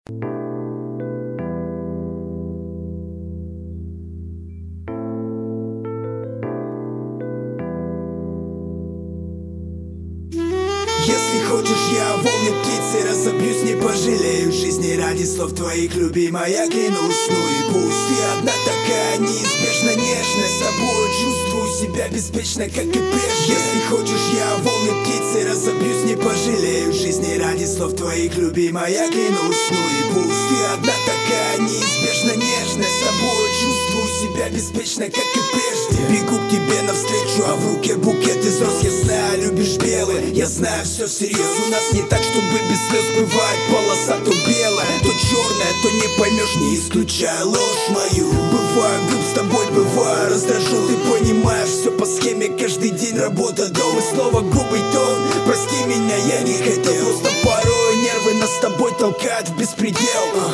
Если хочешь, я волны птицы разобьюсь, не пожалею жизни ради слов твоих, любимая, клянусь. Ну и пусть ты одна такая неизбежно нежная, с собой чувствую себя беспечно, как и прежде. Если хочешь, я волны птицы разобьюсь, не пожалею жизни ради слов твоих, любимая, клянусь. Ну и пусть ты одна такая неизбежно нежная, с собой чувствую себя беспечно, как и прежде. Бегу к тебе навстречу, а в руке букет из роз. Я знаю, любишь белое, я знаю, все серьезно. У нас не так, чтобы без слез. Бывает полоса то белая, то черная, то не поймешь, не исключая ложь мою. Бываю груб с тобой, бываю раздражен. Ты понимаешь, все по схеме, каждый день работа, дом и снова грубый тон. Прости меня, я не хотел, просто порой нервы нас с тобой толкают в беспредел.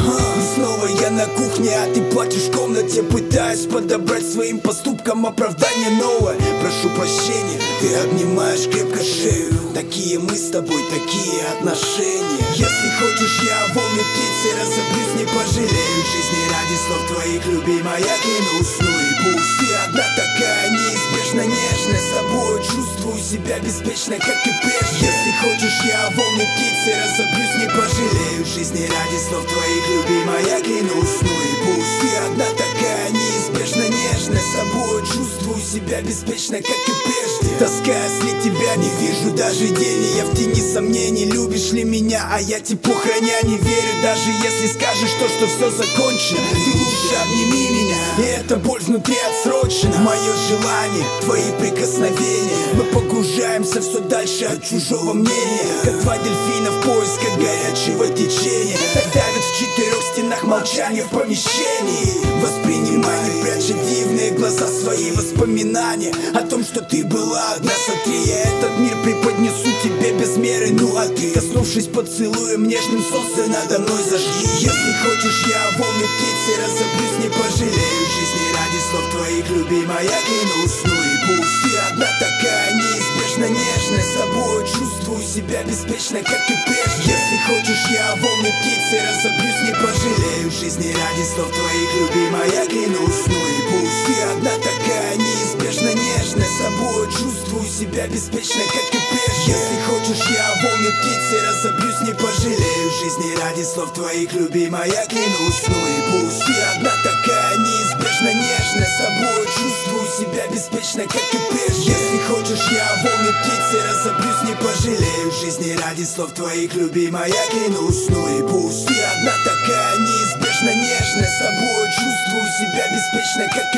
И снова я на кухне, а ты плачешь в комнате. Пытаюсь подобрать своим поступкам оправдание новое. Прошу прощения, ты обнимаешь крепко шею. Такие мы с тобой, такие отношения. Если хочешь, я волны птицы разобьюсь, не пожалею жизни ради слов твоих, любимая, клянусь. Ну и пусть ты одна такая неизбежно нежная, с собой чувствую себя беспечно, как и прежде. Если хочешь, я волны птицы разобьюсь, не пожалею жизни ради слов твоих, любимая, клянусь. Ну и пусть ты одна такая неизбежно нежная, с собой чувствую себя беспечно, как и прежде. Тоская след тебя не вижу даже день, я в тени сомнений, любишь ли меня, а я тепло храня не верю. Даже если скажешь то, что все закончено, ты лучше обними меня, и эта боль внутри отсрочена. Мое желание, твои прикосновения, мы погружаемся все дальше от чужого мнения, как два дельфина в поисках горячего течения. Так давит в четырех стенах молчание в помещении. Воспринимай, не пряча дивные глаза, свои воспоминания о том, что ты была одна. Сотри, я этот мир преподнесу тебе без меры. Ну а ты, коснувшись поцелуем нежным, солнце надо мной зажги. Если хочешь, я волны птицы разобьюсь, не пожалею жизни ради слов твоих, любимая, клянусь. Ну и пусть ты одна такая неизбежно нежная, с собой чувствую себя беспечно, как и прежде. Если хочешь, я волны птицы разобьюсь, не пожалею жизни ради слов твоих, любимая, клянусь. Ну и пусть ты одна такая неизбежно нежная, с собой чувствую себя беспечно, как и прежде. Если хочешь, я волны птицы разобьюсь, не пожалею жизни ради слов твоих, любимая, клянусь. Ну и пусть ты одна такая неизбежно нежная, с собой чувствую себя беспечно, как и прежде. Если хочешь, я волны птицы разобьюсь, не пожалею жизни ради слов твоих, любимая, клянусь. Ну и пусть ты одна такая неизбежно нежная, с собой чувствую себя беспечно, как и